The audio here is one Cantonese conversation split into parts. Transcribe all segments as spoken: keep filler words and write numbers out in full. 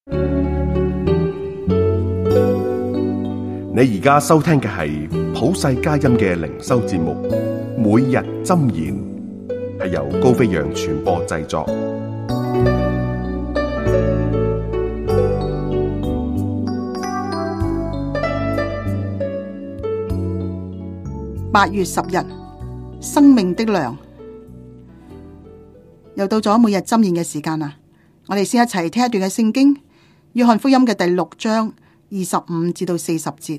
你而家收聽嘅係普世佳音嘅靈修節目，每日箴言，係由高飛揚傳播製作。 八月十日，生命的糧，又到咗每日箴言嘅時間啦。我哋先一齊聽一段嘅聖經，約翰福音嘅第六章二十五至到四十節。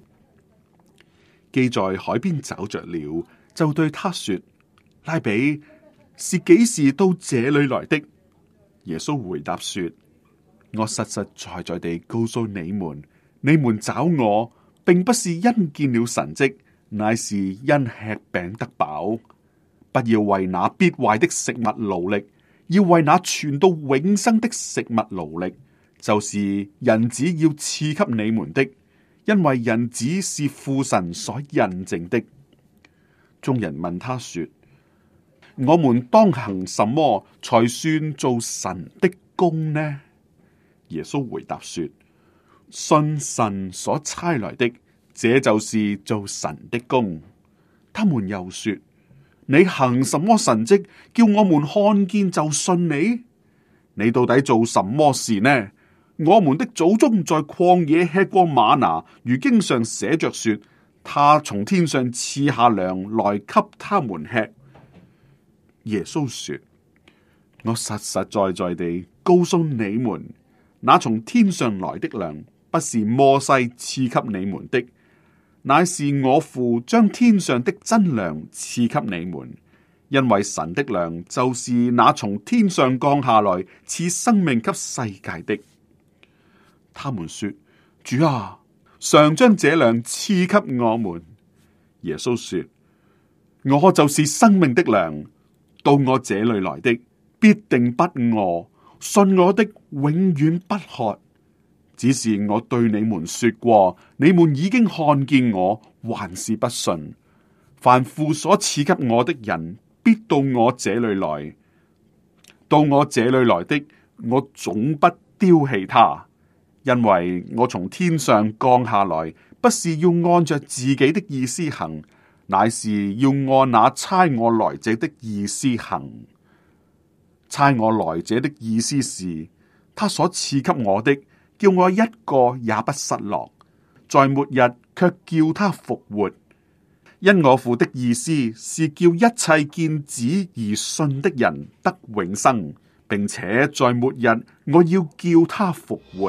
既在海邊找着了，就對他說：拉比，是幾時到這裏來的？耶穌回答說：我實實在在地告訴你們，你們找我，並不是因見了神蹟，乃是因吃餅得飽。不要為那必壞的食物勞力，要為那存到永生的食物勞力，就是人子要賜給你們的，因為人子是父神所印證的。眾人問他說：我們當行什麼才算做神的工呢？耶穌回答說：信神所差來的，這就是做神的工。他們又說：你行什麼神蹟，叫我們看見就信你？你到底做什麼事呢？我們的祖宗在曠野吃過嗎哪，如經上寫着說，他從天上賜下糧來給他們吃。耶穌說：我實實在在地告訴你們，那從天上來的糧，不是摩西賜給你們的，乃是我父將天上的真糧賜給你們。因為神的糧就是那從天上降下來賜生命給世界的。他們說：主啊，常將這糧賜給我們。耶穌說：我就是生命的糧，到我這裏來的必定不餓，信我的永遠不渴。只是我對你們說過，你們已經看見我，還是不信。凡父所賜給我的人，必到我這裏來；到我這裏來的，我總不丟棄他。因為我從天上降下來，不是要按着自己的意思行，乃是要按那差我來者的意思行。差我來者的意思是，他所賜給我的，叫我一個也不失落，在末日卻叫他復活。因我父的意思是叫一切見子而信的人得永生，並且在末日我要叫他復活。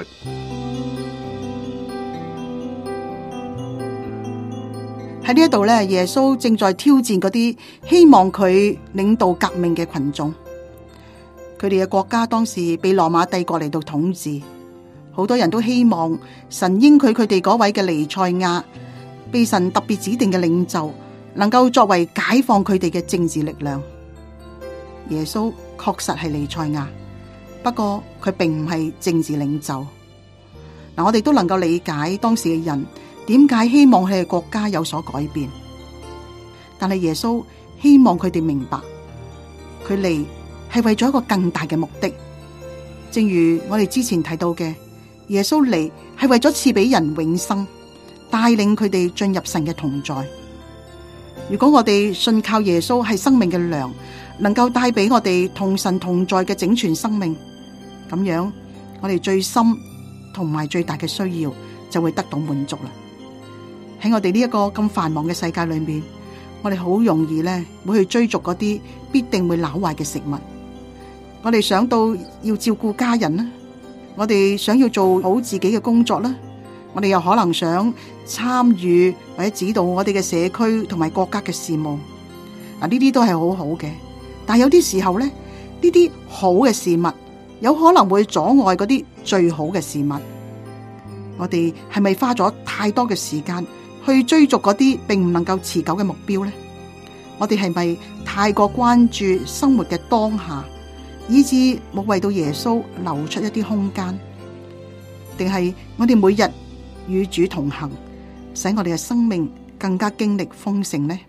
喺呢一度咧，耶穌正在挑戰嗰啲希望佢領導革命嘅群眾。佢哋嘅國家當時被羅馬帝國嚟到統治，好多人都希望神應許佢哋嗰位嘅彌賽亞，被神特別指定嘅領袖，能夠作為解放佢哋嘅政治力量。耶穌確實係彌賽亞，不過佢並唔係政治領袖。嗱，我哋都能夠理解當時嘅人點解希望佢哋國家有所改變，但係耶穌希望佢哋明白，佢嚟係為咗一個更大嘅目的。正如我哋之前提到嘅，耶穌嚟係為咗賜俾人永生，帶領佢哋進入神嘅同在。如果我哋信靠耶穌係生命嘅糧，能夠帶俾我哋同神同在嘅整全生命，咁樣我哋最深同埋最大嘅需要就會得到滿足啦。喺我哋呢一個咁繁忙嘅世界裏面，我哋好容易咧會去追逐嗰啲必定會朽壞嘅食物。我哋想到要照顧家人啦，我哋想要做好自己嘅工作啦，我哋又可能想參與或者指導我哋嘅社區同埋國家嘅事務。嗱，呢啲都係好好嘅，但係有啲時候咧，呢啲好嘅事物有可能會阻礙嗰啲最好嘅事物。我哋係咪花咗太多嘅時間去追逐嗰啲並唔能夠持久嘅目標呢？我哋係咪太過關注生活嘅當下，以致冇為到耶穌留出一啲空間？定係我哋每日與主同行，使我哋嘅生命更加經歷豐盛呢？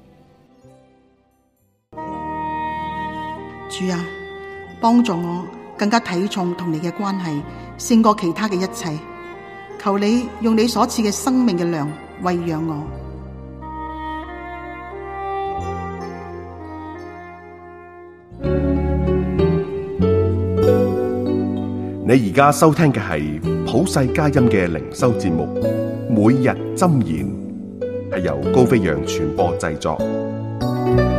主啊，幫助我更加睇重同你嘅關係， 勝過其他嘅一切。求你用你所賜嘅生命嘅糧餵養我。 你而家收聽嘅係普世佳音嘅靈修節目《每日箴言》，係由高飛揚傳播製作。